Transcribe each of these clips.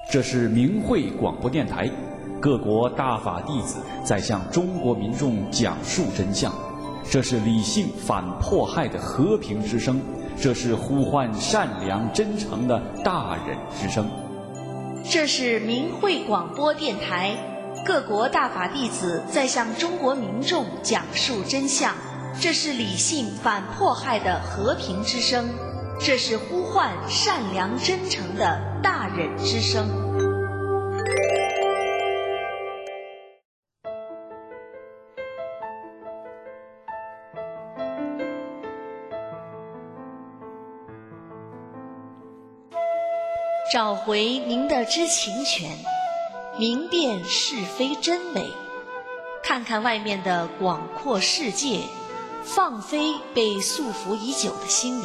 这是明慧广播电台，各国大法弟子在向中国民众讲述真相。这是理性反迫害的和平之声，这是呼唤善良真诚的大忍之声。 这是明慧广播电台，各国大法弟子在向中国民众讲述真相。这是理性反迫害的和平之声，这是呼唤善良真诚的大忍之声。找回您的知情权，明辨是非真伪，看看外面的广阔世界，放飞被束缚已久的心灵。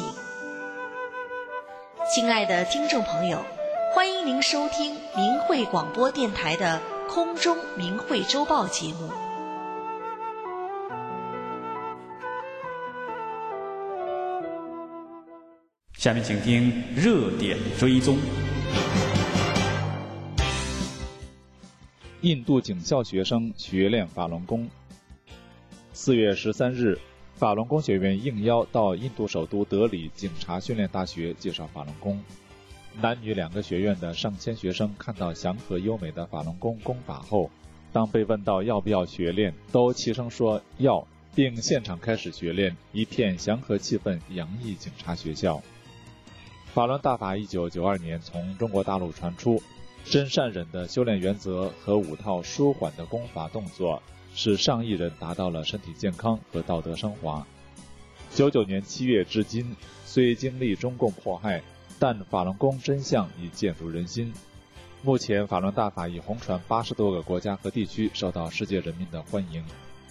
亲爱的听众朋友，欢迎您收听明慧广播电台的空中明慧周报节目。 下面请听热点追踪。 印度警校学生学练法轮功。4月13日，法轮功学员应邀到印度首都德里警察训练大学介绍法轮功。男女2个学院的上千学生看到祥和优美的法轮功功法后，当被问到要不要学练，都齐声说要，并现场开始学练，一片祥和气氛洋溢警察学校。法轮大法1992年从中国大陆传出，真善忍的修炼原则和5套舒缓的功法动作，使上亿人达到了身体健康和道德升华。99年7月至今，虽经历中共迫害，但法轮功真相已渐入人心。目前法轮大法已红传80多个国家和地区，受到世界人民的欢迎。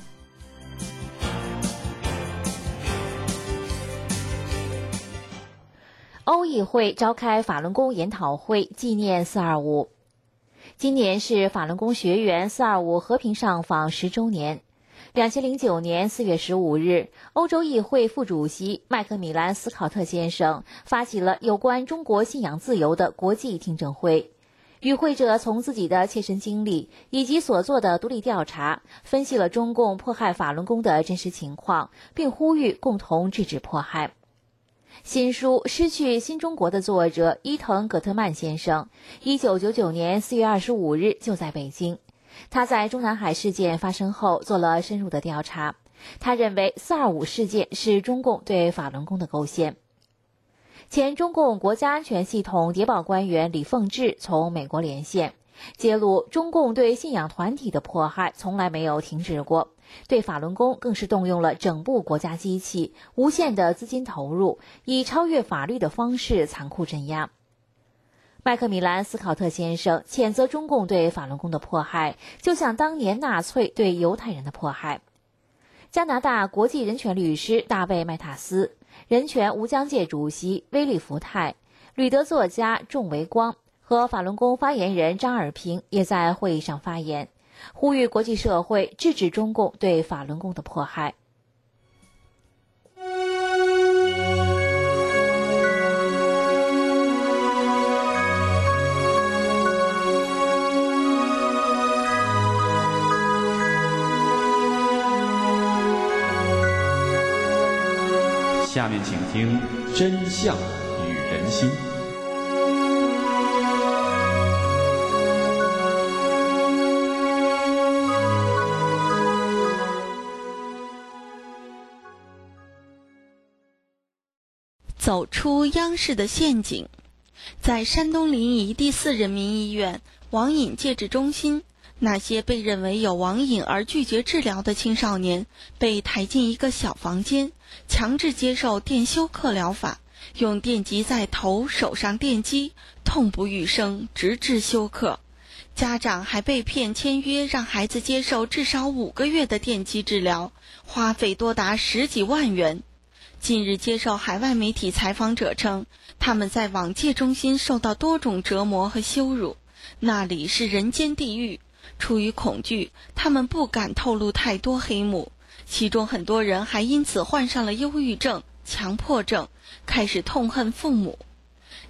欧议会召开法轮功研讨会，纪念425。今年是法轮功学员425和平上访10周年。2009年4月15日，欧洲议会副主席麦克米兰·斯考特先生发起了有关中国信仰自由的国际听证会。与会者从自己的切身经历以及所做的独立调查，分析了中共迫害法轮功的真实情况，并呼吁共同制止迫害。新书《失去新中国》的作者伊藤·葛特曼先生1999年4月25日就在北京。他在中南海事件发生后做了深入的调查。他认为425事件是中共对法轮功的构陷。前中共国家安全系统谍报官员李凤智从美国连线，揭露中共对信仰团体的迫害从来没有停止过，对法轮功更是动用了整部国家机器，无限的资金投入，以超越法律的方式残酷镇压。麦克米兰·斯考特先生谴责中共对法轮功的迫害，就像当年纳粹对犹太人的迫害。加拿大国际人权律师大卫·麦塔斯、人权无疆界主席威利·福泰、旅德作家仲维光和法轮功发言人张尔平也在会议上发言，呼吁国际社会制止中共对法轮功的迫害。 下面请听真相与人心。 走出央视的陷阱。在山东临沂第4人民医院网瘾戒治中心，那些被认为有网瘾而拒绝治疗的青少年被抬进一个小房间，强制接受电休克疗法，用电极在头手上电击，痛不欲生，直至休克。家长还被骗签约，让孩子接受至少5个月的电击治疗，花费多达10几万元。近日接受海外媒体采访者称，他们在网戒中心受到多种折磨和羞辱，那里是人间地狱。出于恐惧，他们不敢透露太多黑幕，其中很多人还因此患上了忧郁症、强迫症，开始痛恨父母。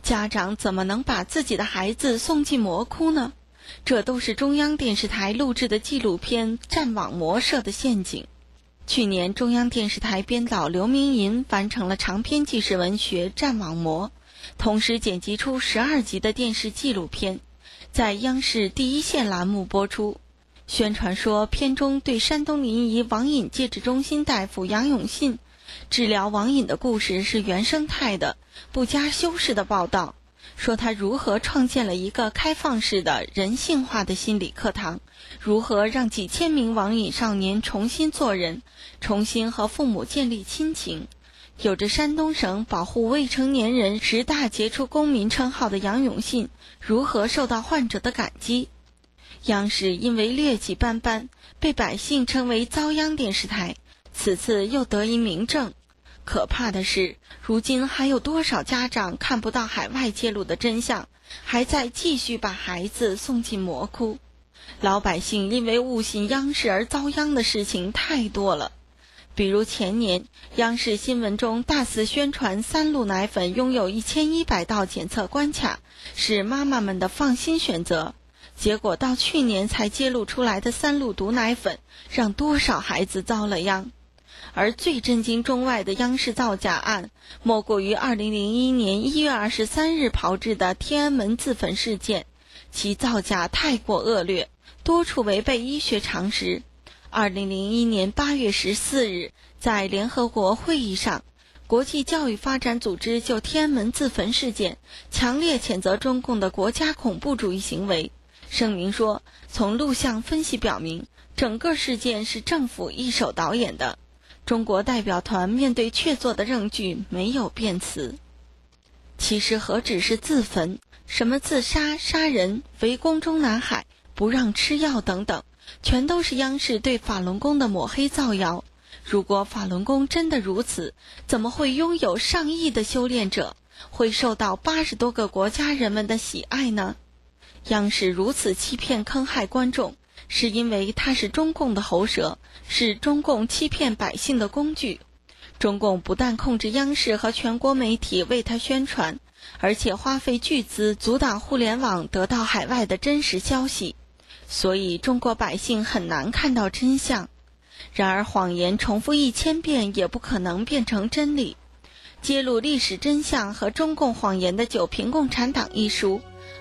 家长怎么能把自己的孩子送进魔窟呢？这都是中央电视台录制的纪录片《战网魔》设的陷阱。去年，中央电视台编导刘明银完成了长篇纪实文学《战网魔》，同时剪辑出12集的电视纪录片，在央视第一线栏目播出。宣传说，片中对山东临沂网瘾戒治中心大夫杨永信治疗网瘾的故事是原生态的、不加修饰的报道，说他如何创建了一个开放式的人性化的心理课堂，如何让几千名网瘾少年重新做人，重新和父母建立亲情。有着山东省保护未成年人10大杰出公民称号的杨永信如何受到患者的感激。央视因为劣迹斑斑，被百姓称为遭殃电视台，此次又得一明正。可怕的是，如今还有多少家长看不到海外揭露的真相，还在继续把孩子送进魔窟。老百姓因为误信央视而遭殃的事情太多了。比如前年，央视新闻中大肆宣传3鹿奶粉拥有1100道检测关卡，是妈妈们的放心选择。结果到去年才揭露出来的3鹿毒奶粉，让多少孩子遭了殃。而最震惊中外的央视造假案，莫过于2001年1月23日炮制的天安门自焚事件，其造假太过恶劣，多处违背医学常识。2001年8月14日，在联合国会议上，国际教育发展组织就天安门自焚事件强烈谴责中共的国家恐怖主义行为。声明说，从录像分析表明，整个事件是政府一手导演的。中国代表团面对确凿的证据没有辩词。其实何止是自焚，什么自杀、杀人、围攻中南海、不让吃药等等，全都是央视对法轮功的抹黑造谣。如果法轮功真的如此，怎么会拥有上亿的修炼者，会受到80多个国家人们的喜爱呢？央视如此欺骗坑害观众，是因为它是中共的喉舌，是中共欺骗百姓的工具。中共不但控制央视和全国媒体为它宣传，而且花费巨资阻挡互联网得到海外的真实消息，所以中国百姓很难看到真相。然而谎言重复1000遍也不可能变成真理。揭露历史真相和中共谎言的《九评共产党》一书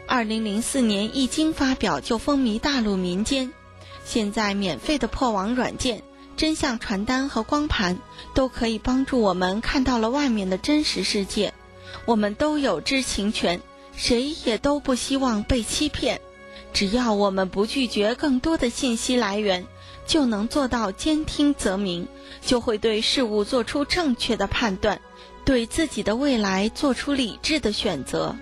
2004年一经发表就风靡大陆民间，现在免费的破网软件、真相传单和光盘都可以帮助我们看到了外面的真实世界。我们都有知情权，谁也都不希望被欺骗。只要我们不拒绝更多的信息来源，就能做到兼听则明，就会对事物做出正确的判断，对自己的未来做出理智的选择。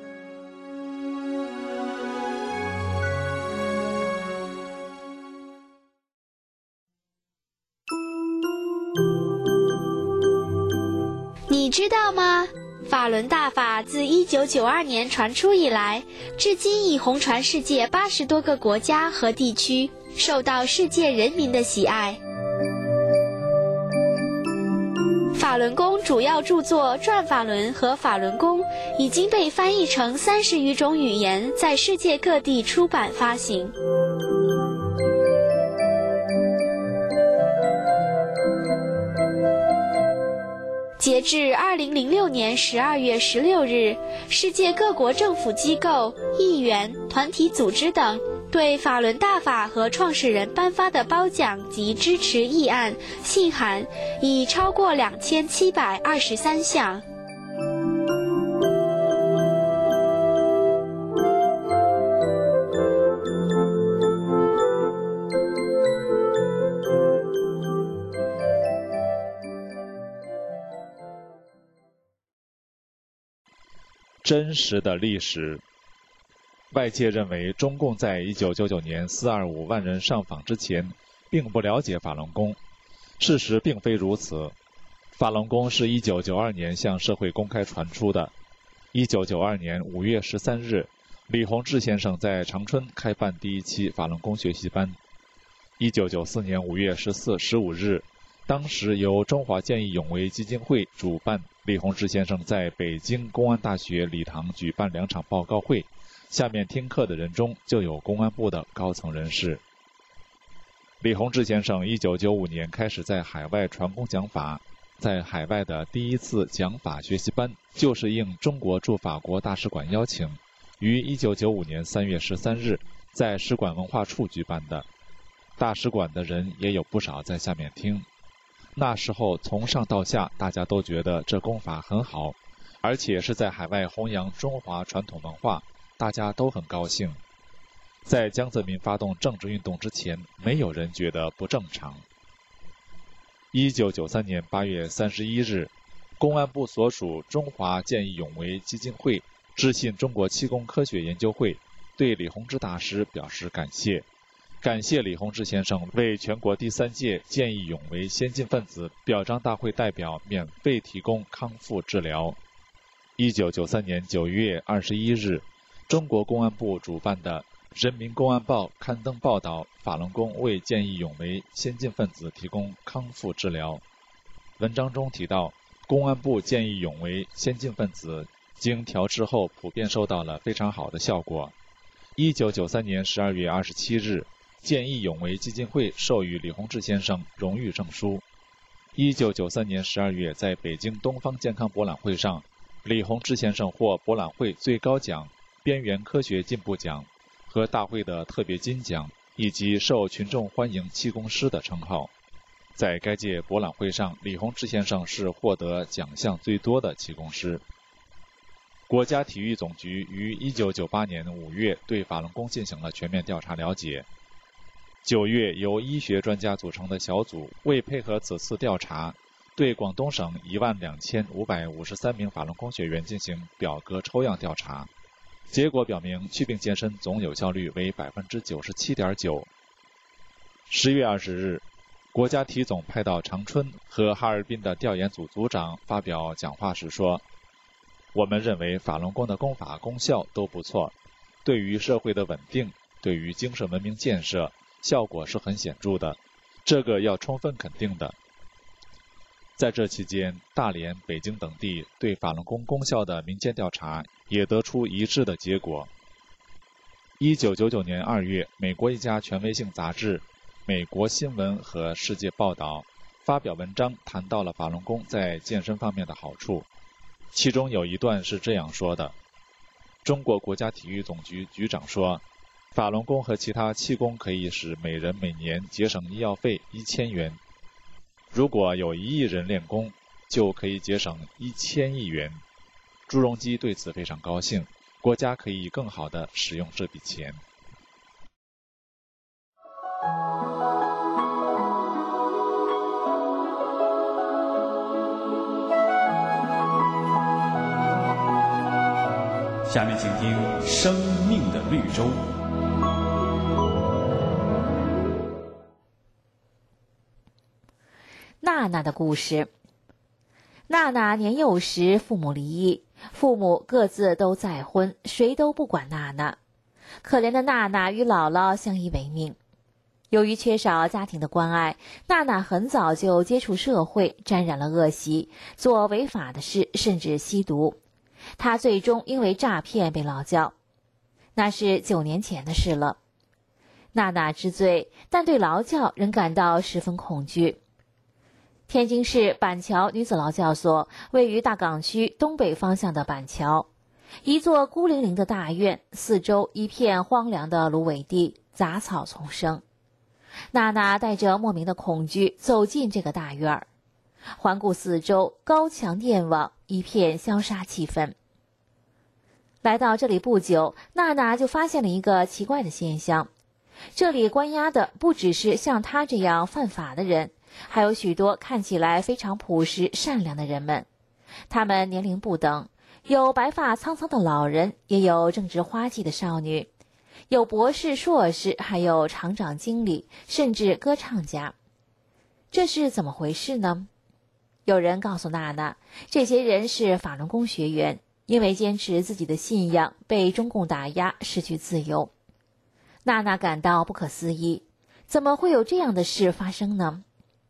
你知道吗？法轮大法自1992年传出以来，至今已红传世界80多个国家和地区，受到世界人民的喜爱。法轮功主要著作《转法轮》和《法轮功》已经被翻译成30余种语言，在世界各地出版发行。截至2006年12月16日，世界各国政府机构、议员、团体组织等对法轮大法和创始人颁发的褒奖及支持议案、信函已超过2723项。 真实的历史。外界认为中共在1999年425万人上访之前并不了解法轮功，事实并非如此。法轮功是1992年向社会公开传出的。1992年5月13日，李洪志先生在长春开办第一期法轮功学习班。1994年5月14、15日， 当时由中华见义勇为基金会主办，李洪志先生在北京公安大学礼堂举办2场报告会，下面听课的人中就有公安部的高层人士。李洪志先生1995年开始在海外传功讲法，在海外的第一次讲法学习班就是应中国驻法国大使馆邀请，于1995年3月13日在使馆文化处举办的。大使馆的人也有不少在下面听。那时候从上到下大家都觉得这功法很好，而且是在海外弘扬中华传统文化，大家都很高兴。在江泽民发动政治运动之前，没有人觉得不正常。1993年8月31日，公安部所属中华见义勇为基金会致信中国气功科学研究会，对李洪志大师表示感谢。感谢李洪志先生为全国第3届见义勇为先进分子表彰大会代表免费提供康复治疗。1993年9月21日，中国公安部主办的《人民公安报》刊登报道，法轮功为见义勇为先进分子提供康复治疗。文章中提到，公安部见义勇为先进分子经调治后普遍收到了非常好的效果。1993年12月27日，见义勇为基金会授予李洪志先生荣誉证书。1993年12月，在北京东方健康博览会上，李洪志先生获博览会最高奖边缘科学进步奖和大会的特别金奖，以及受群众欢迎气功师的称号。在该届博览会上，李洪志先生是获得奖项最多的气功师。国家体育总局于1998年5月对法轮功进行了全面调查了解。9月，由医学专家组成的小组为配合此次调查，对广东省12553名法轮功学员进行表格抽样调查。结果表明，祛病健身总有效率为 97.9%。10月20日，国家体总派到长春和哈尔滨的调研组组长发表讲话时说，我们认为法轮功的功法功效都不错，对于社会的稳定，对于精神文明建设，效果是很显著的，这个要充分肯定的。在这期间，大连、北京等地对法轮功功效的民间调查也得出一致的结果。1999年2月，美国一家权威性杂志《美国新闻和世界报道》发表文章，谈到了法轮功在健身方面的好处。其中有一段是这样说的：中国国家体育总局局长说，法轮功和其他气功可以使每人每年节省医药费1000元。如果有1亿人练功，就可以节省1000亿元。朱镕基对此非常高兴，国家可以更好地使用这笔钱。 下面请听《生命的绿洲》。 娜娜的故事。娜娜年幼时父母离异，父母各自都再婚，谁都不管娜娜。可怜的娜娜与姥姥相依为命。由于缺少家庭的关爱，娜娜很早就接触社会，沾染了恶习，做违法的事，甚至吸毒。她最终因为诈骗被劳教，那是9年前的事了。娜娜知罪，但对劳教仍感到十分恐惧。天津市板桥女子劳教所位于大港区东北方向的板桥，一座孤零零的大院，四周一片荒凉的芦苇地，杂草丛生。娜娜带着莫名的恐惧走进这个大院儿，环顾四周，高墙电网，一片消杀气氛。来到这里不久，娜娜就发现了一个奇怪的现象，这里关押的不只是像她这样犯法的人，还有许多看起来非常朴实善良的人们。他们年龄不等，有白发苍苍的老人，也有正值花季的少女，有博士硕士，还有厂长经理，甚至歌唱家。这是怎么回事呢？有人告诉娜娜，这些人是法轮功学员，因为坚持自己的信仰，被中共打压，失去自由。娜娜感到不可思议，怎么会有这样的事发生呢？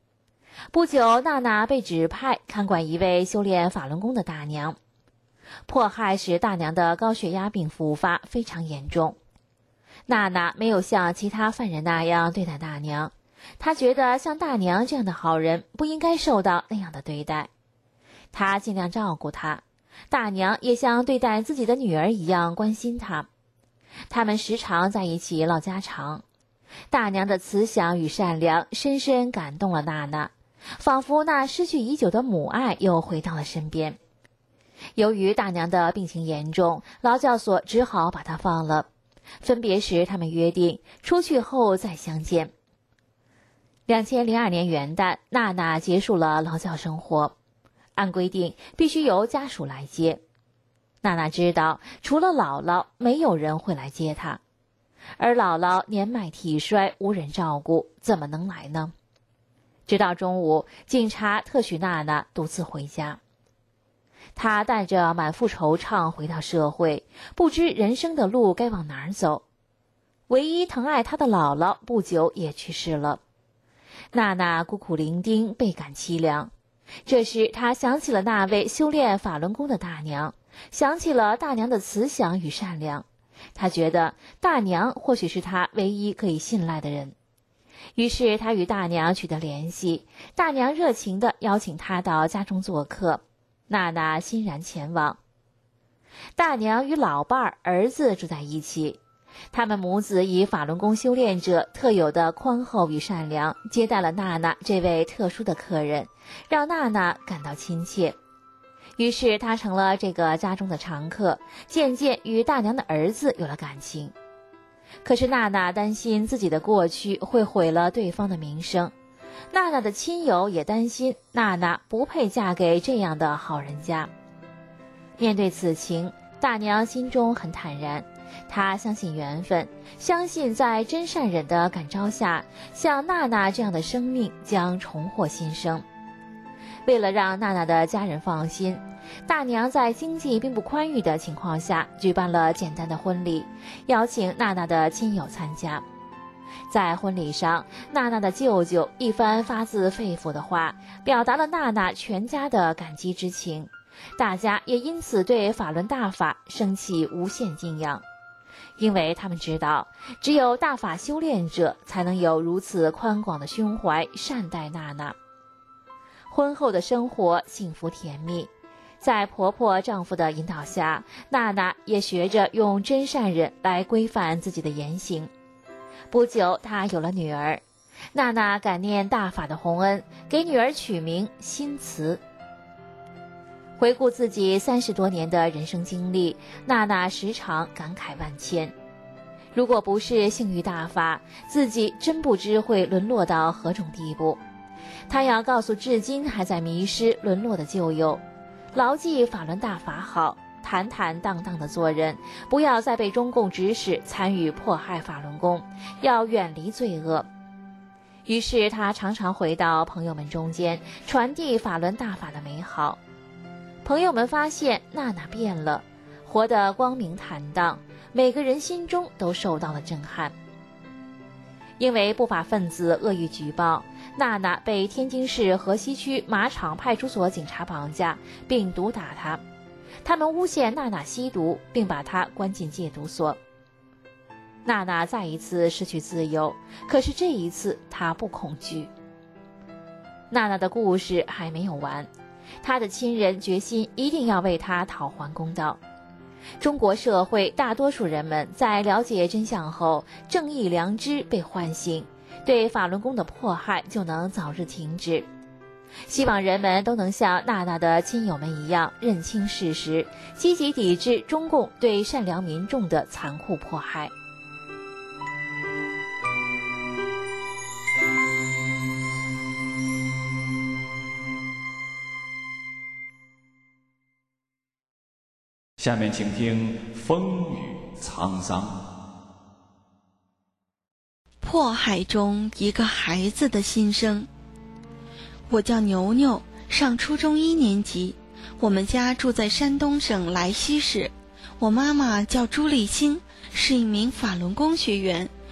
不久，娜娜被指派看管一位修炼法轮功的大娘。迫害使大娘的高血压病复发，非常严重。娜娜没有像其他犯人那样对待大娘，她觉得像大娘这样的好人不应该受到那样的对待。她尽量照顾她，大娘也像对待自己的女儿一样关心她。他们时常在一起唠家常。大娘的慈祥与善良深深感动了娜娜，仿佛那失去已久的母爱又回到了身边。由于大娘的病情严重，劳教所只好把她放了。分别时，他们约定出去后再相见。2002年元旦，娜娜结束了劳教生活，按规定必须由家属来接。娜娜知道，除了姥姥，没有人会来接她。而姥姥年迈体衰，无人照顾，怎么能来呢？直到中午，警察特许娜娜独自回家。她带着满腹惆怅回到社会，不知人生的路该往哪儿走。唯一疼爱她的姥姥不久也去世了。娜娜孤苦伶仃，倍感凄凉。这时，她想起了那位修炼法轮功的大娘，想起了大娘的慈祥与善良。他觉得大娘或许是他唯一可以信赖的人，于是他与大娘取得联系。大娘热情地邀请他到家中做客，娜娜欣然前往。大娘与老伴儿、儿子住在一起，他们母子以法轮功修炼者特有的宽厚与善良接待了娜娜这位特殊的客人，让娜娜感到亲切。于是他成了这个家中的常客，渐渐与大娘的儿子有了感情。可是娜娜担心自己的过去会毁了对方的名声，娜娜的亲友也担心娜娜不配嫁给这样的好人家。面对此情，大娘心中很坦然，她相信缘分，相信在真善忍的感召下，像娜娜这样的生命将重获新生。为了让娜娜的家人放心，大娘在经济并不宽裕的情况下举办了简单的婚礼，邀请娜娜的亲友参加。在婚礼上，娜娜的舅舅一番发自肺腑的话，表达了娜娜全家的感激之情，大家也因此对法轮大法升起无限敬仰，因为他们知道，只有大法修炼者才能有如此宽广的胸怀善待娜娜。婚后的生活幸福甜蜜，在婆婆丈夫的引导下，娜娜也学着用真善忍来规范自己的言行。不久，她有了女儿。娜娜感念大法的洪恩，给女儿取名新慈。回顾自己30多年的人生经历，娜娜时常感慨万千。如果不是幸遇大法，自己真不知会沦落到何种地步。她要告诉至今还在迷失沦落的旧友，牢记法轮大法好，坦坦荡荡地做人，不要再被中共指使参与迫害法轮功，要远离罪恶。于是她常常回到朋友们中间，传递法轮大法的美好。朋友们发现娜娜变了，活得光明坦荡，每个人心中都受到了震撼。因为不法分子恶意举报，娜娜被天津市河西区马场派出所警察绑架，并毒打她。他们诬陷娜娜吸毒，并把她关进戒毒所。娜娜再一次失去自由，可是这一次她不恐惧。娜娜的故事还没有完，她的亲人决心一定要为她讨还公道。中国社会大多数人们在了解真相后，正义良知被唤醒，对法轮功的迫害就能早日停止。希望人们都能像娜娜的亲友们一样认清事实，积极抵制中共对善良民众的残酷迫害。 下面请听风雨沧桑。 迫害中一个孩子的心声。我叫牛牛，上初中1年级，我们家住在山东省莱西市。我妈妈叫朱丽欣，是一名法轮功学员，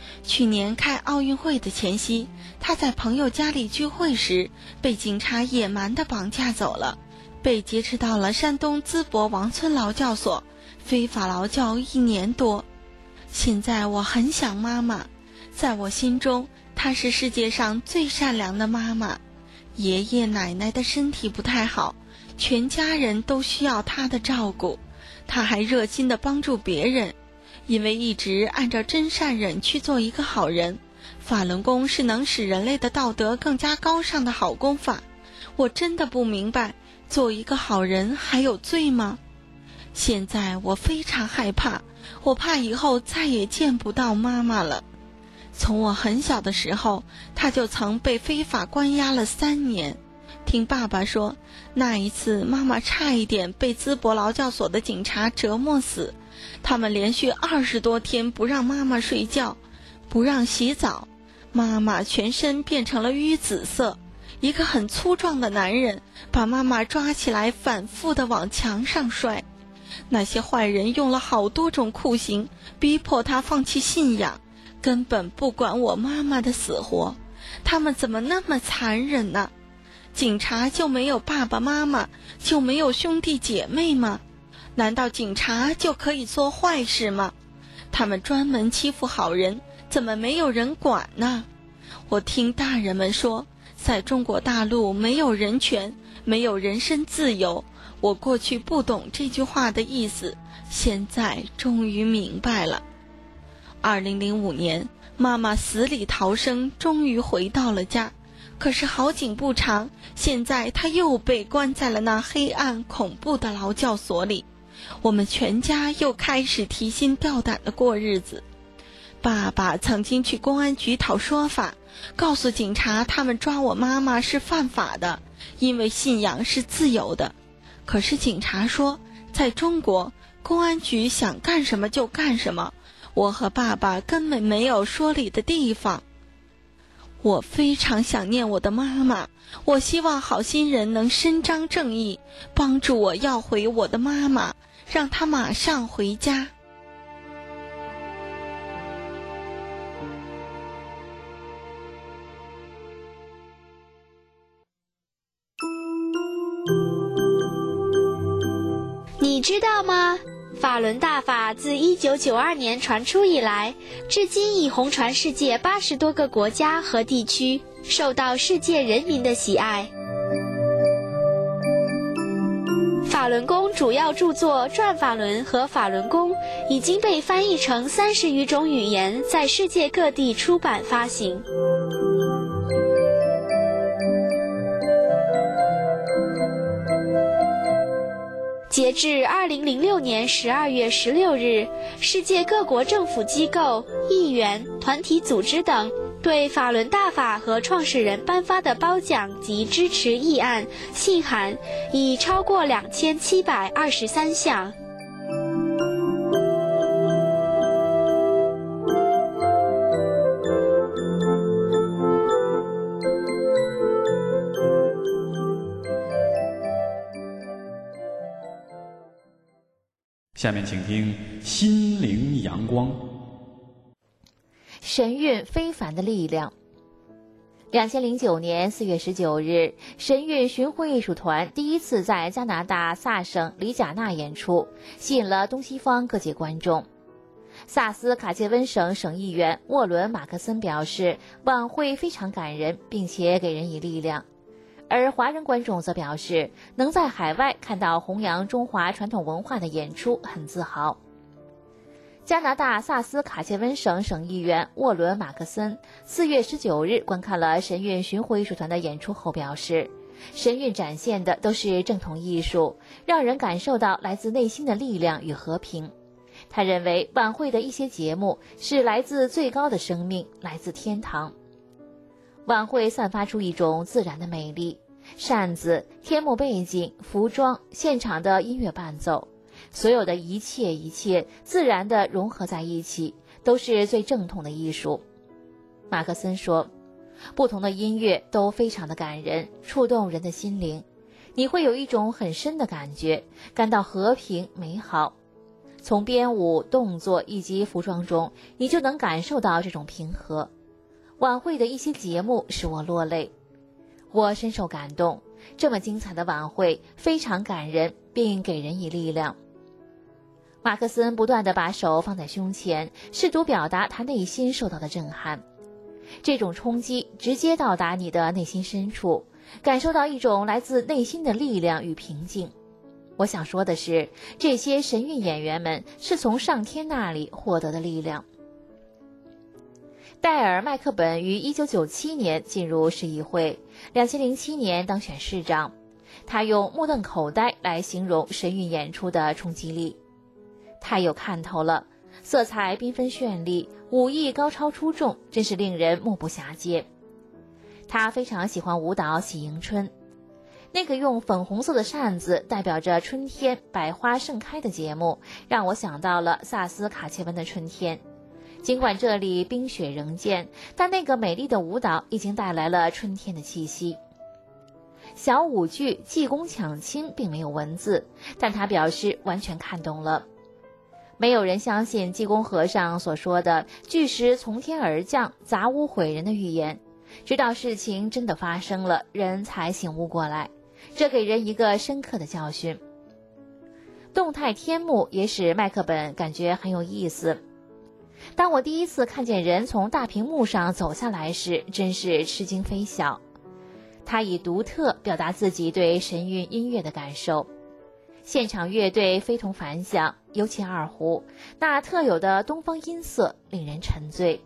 去年开奥运会的前夕，他在朋友家里聚会时，被警察野蛮地绑架走了，被劫持到了山东淄博王村劳教所，非法劳教1年多。现在我很想妈妈，在我心中，她是世界上最善良的妈妈。爷爷奶奶的身体不太好，全家人都需要她的照顾，她还热心地帮助别人。因为一直按照真善忍去做一个好人，法轮功是能使人类的道德更加高尚的好功法。我真的不明白，做一个好人还有罪吗？现在我非常害怕，我怕以后再也见不到妈妈了。从我很小的时候，她就曾被非法关押了3年。听爸爸说，那一次妈妈差一点被淄博劳教所的警察折磨死，他们连续20多天不让妈妈睡觉，不让洗澡，妈妈全身变成了淤紫色。一个很粗壮的男人把妈妈抓起来，反复地往墙上摔。那些坏人用了好多种酷刑，逼迫她放弃信仰，根本不管我妈妈的死活。他们怎么那么残忍呢？警察就没有爸爸妈妈，就没有兄弟姐妹吗？难道警察就可以做坏事吗？他们专门欺负好人，怎么没有人管呢？我听大人们说，在中国大陆没有人权，没有人身自由。我过去不懂这句话的意思，现在终于明白了。2005年，妈妈死里逃生，终于回到了家。可是好景不长，现在她又被关在了那黑暗恐怖的劳教所里。我们全家又开始提心吊胆地过日子。爸爸曾经去公安局讨说法，告诉警察他们抓我妈妈是犯法的，因为信仰是自由的。可是警察说，在中国，公安局想干什么就干什么，我和爸爸根本没有说理的地方。我非常想念我的妈妈，我希望好心人能伸张正义，帮助我要回我的妈妈，让她马上回家。 你知道吗？法轮大法自1992年传出以来，至今已红传世界80多个国家和地区，受到世界人民的喜爱。法轮功主要著作《转法轮》和《法轮功》已经被翻译成30余种语言，在世界各地出版发行。截至2006年12月16日，世界各国政府机构、议员、团体组织等对法轮大法和创始人颁发的褒奖及支持议案、信函已超过2723项。 下面请听《心灵阳光》。 神韵非凡的力量。2009年4月19日，神韵巡回艺术团第一次在加拿大萨省里贾纳演出，吸引了东西方各界观众。萨斯卡切温省省议员沃伦·马克森表示，晚会非常感人，并且给人以力量。而华人观众则表示，能在海外看到弘扬中华传统文化的演出很自豪。加拿大萨斯卡切温省省议员沃伦·马克森4月19日观看了神韵巡回艺术团的演出后表示，神韵展现的都是正统艺术，让人感受到来自内心的力量与和平。他认为晚会的一些节目是来自最高的生命，来自天堂。晚会散发出一种自然的美丽，扇子、天幕背景、服装、现场的音乐伴奏，所有的一切自然地融合在一起，都是最正统的艺术。马克森说，不同的音乐都非常的感人，触动人的心灵，你会有一种很深的感觉，感到和平美好。 从编舞、动作以及服装中，你就能感受到这种平和。晚会的一些节目使我落泪，我深受感动。这么精彩的晚会非常感人，并给人以力量。马克森不断地把手放在胸前，试图表达他内心受到的震撼。这种冲击直接到达你的内心深处，感受到一种来自内心的力量与平静。我想说的是，这些神韵演员们是从上天那里获得的力量。戴尔·麦克本于1997年进入市议会，2007年当选市长。他用目瞪口呆来形容神韵演出的冲击力。太有看头了，色彩缤纷绚丽，武艺高超出众，真是令人目不暇接。他非常喜欢舞蹈《喜迎春》，那个用粉红色的扇子代表着春天百花盛开的节目，让我想到了萨斯卡切温的春天。尽管这里冰雪仍见，但那个美丽的舞蹈已经带来了春天的气息。小舞剧《济公抢亲》并没有文字，但他表示完全看懂了。没有人相信济公和尚所说的巨石从天而降，砸屋毁人的预言，直到事情真的发生了，人才醒悟过来。这给人一个深刻的教训。动态天幕也使麦克本感觉很有意思。当我第一次看见人从大屏幕上走下来时，真是吃惊非小。他以独特表达自己对神韵音乐的感受。现场乐队非同凡响，尤其二胡，那特有的东方音色令人沉醉。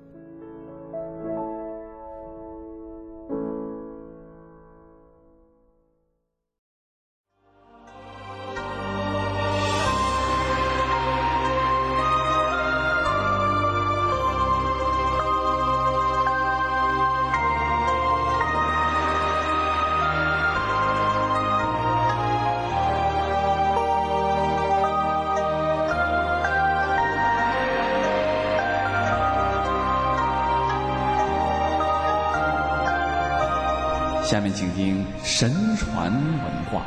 下面请听神传文化。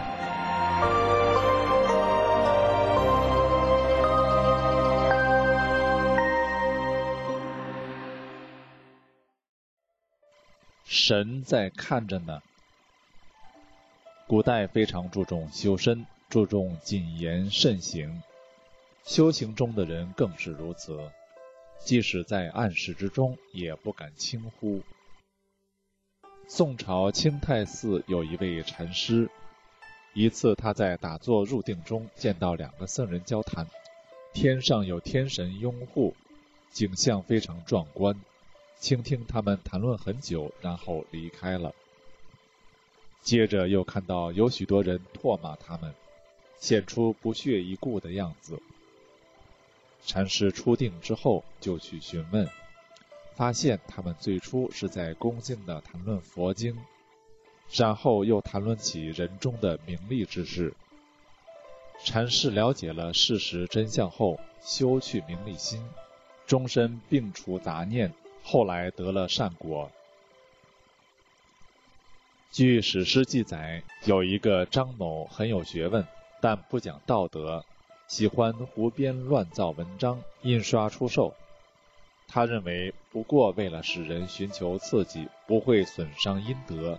神在看着呢。古代非常注重修身，注重谨言慎行，修行中的人更是如此，即使在暗室之中也不敢轻忽。宋朝清泰寺有一位禅师，一次他在打坐入定中见到两个僧人交谈，天上有天神拥护，景象非常壮观，倾听他们谈论很久，然后离开了。接着又看到有许多人唾骂他们，显出不屑一顾的样子。禅师出定之后就去询问，发现他们最初是在恭敬地谈论佛经，然后又谈论起人中的名利之事。禅师了解了事实真相后，修去名利心，终身摒除杂念，后来得了善果。据史诗记载，有一个张某很有学问，但不讲道德，喜欢胡编乱造文章，印刷出售。他认为不过为了使人寻求刺激，不会损伤阴德。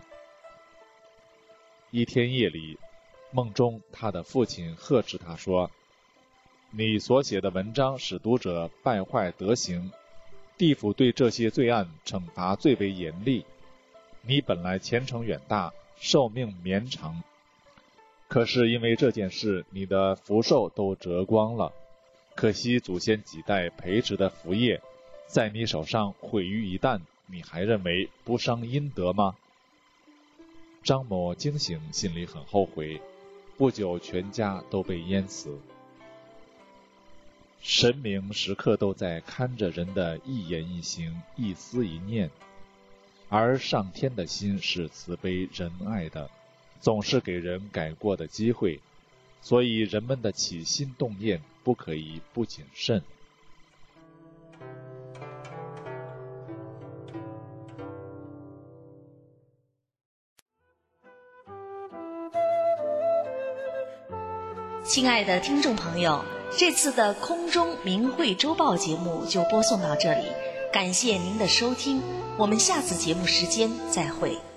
一天夜里，梦中他的父亲呵斥他说：“你所写的文章使读者败坏德行，地府对这些罪案惩罚最为严厉。你本来前程远大，寿命绵长，可是因为这件事，你的福寿都折光了。可惜祖先几代培植的福业，在你手上毁于一旦，你还认为不伤阴德吗？”张某惊醒，心里很后悔，不久全家都被淹死。神明时刻都在看着人的一言一行，一思一念，而上天的心是慈悲仁爱的，总是给人改过的机会，所以人们的起心动念不可以不谨慎。 亲爱的听众朋友， 这次的空中明慧周报节目就播送到这里，感谢您的收听，我们下次节目时间再会。